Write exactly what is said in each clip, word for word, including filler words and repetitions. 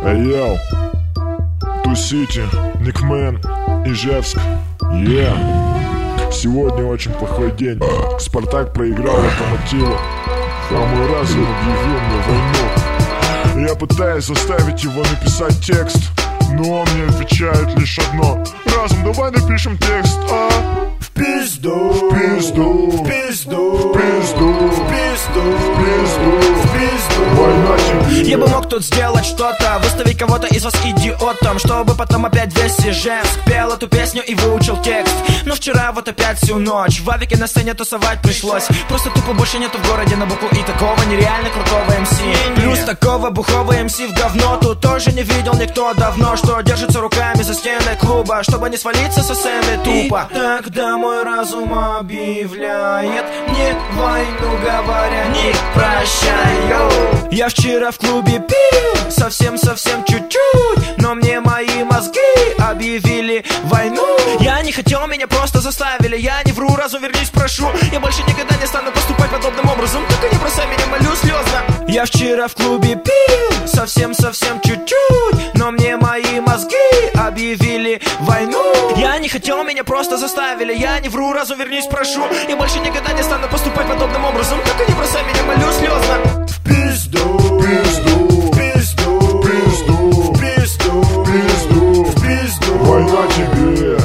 Йоу, Ту-Сити, Никмен, Ижевск. Yeah. Сегодня очень плохой день. Спартак проиграл Локомотиву. А мой разум объявил мне войну. Я пытаюсь заставить его написать текст, но он мне отвечает лишь одно: разум, давай напишем текст, а? В пизду, в пизду, в пизду, в пизду, в пизду, в пизду, в пизду. Война тебе. Я бы мог тут сделать что-то, выставить кого-то из вас идиотом, чтобы потом опять весь Ижевск пел эту песню и выучил текст. Но вчера вот опять всю ночь в авике на сцене тусовать пришлось. Просто тупо больше нету в городе на букву и такого нереально крутого эм си. Плюс такого бухого эм си в говно тут тоже не видел никто давно, что держится руками за стены клуба, чтобы не свалиться со сцены тупо. И тогда мой разум объявляет мне войну, говоря: не прощаю. Я вчера в клубе пил совсем-совсем чуть-чуть, но мне мои мозги объявили войну. Я не хотел, меня просто заставили. Я не вру, разум вернись, прошу. Я больше никогда не стану поступать подобным образом. Только не бросай меня, молю слезно. Я вчера в клубе пил совсем-совсем чуть-чуть, но мне мои мозги объявили войну. Я не хотел, меня просто заставили. Я не вру, разум вернись, прошу. Я больше никогда не стану поступать подобным образом. Только не бросай меня, молю слезно. В пизду, пизду, пизду, пизду, пизду, пизду, в пизду. Война тебе.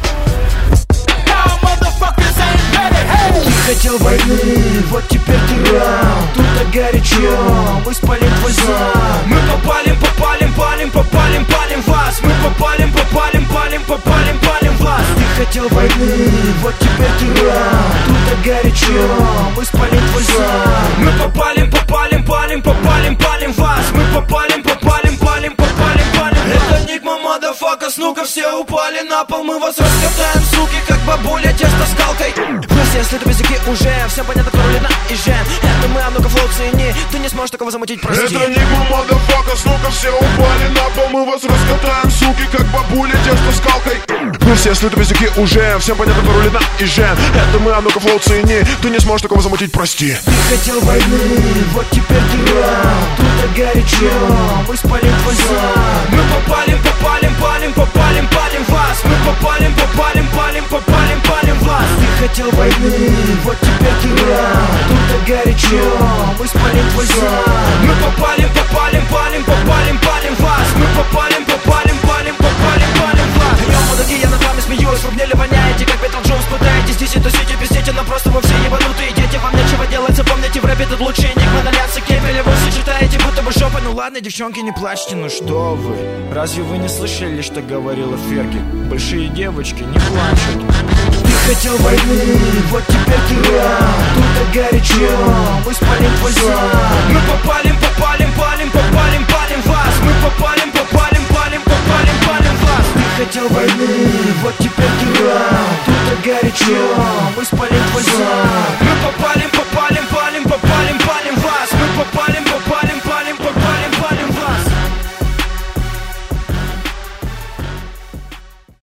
Ты хотел войны, вот теперь ты раунд. Тут так горячо, мы спалим твой зам. Мы попалим, попалим, палим, попалим, палим вас. Мы попалим, попалим, палим, попалим, палим вас. Ты хотел войны, вот теперь ты раунд. Тут так горячо, мы спалим твой зам. Мы попалим, попалим, палим, попалим, палим вас. Мы попалим, попалим, палим, попалим, палим. Это Нигма, мадафака, ну-ка все упали на пол. Мы вас раскатаем, суки, как бабуля тесто с галкой. Если это языки уже всем понятно, кто рулит на Ижен. Это мы, а ну-ка флоу цени. Ты не сможешь такого замутить, прости. Это Нигма, мадафака, ну-ка все упали на пол. Мы вас раскатаем, суки, как бабуля тесто с калкой. Мы все слыты языки уже всем понятно, кто рулит на Ижен. Это мы, а ну-ка флоу цени. Ты не сможешь такого замутить, прости. Ты хотел войны, вот теперь ты раунд. Тут так горячо, мы спалим твой зам. Мы попалим, попалим, палим, попалим, палим вас. Мы попалим, попалим, палим, попалим, палим вас. Ты хотел войны, вот теперь ты раунд. Тут так горячо, мы спалим твой зам. Мы попалим, попалим, палим, попалим, палим вас. Мы попалим, попалим, палим, попалим, палим вас. Я мудаки, я над вами смеюсь. Вы в гниле воняете, как Бэтл Джонс. Пытаетесь здесь и тусите, пиздите, но просто вы все ебанутые дети. Вам нечего делать, запомните, в рэпе тут лучшие Нигмы, наляться кемели. Вы все читаете, будто бы жопа. Ну ладно, девчонки, не плачьте, ну что вы. Разве вы не слышали, что говорила Ферги? Большие девочки не плачут. Ты хотел войны, вот теперь ты раунд. Тут так горячо, мы спалим твой зам. Мы попалим, попалим, палим, попалим, палим вас. Мы попалим, попалим.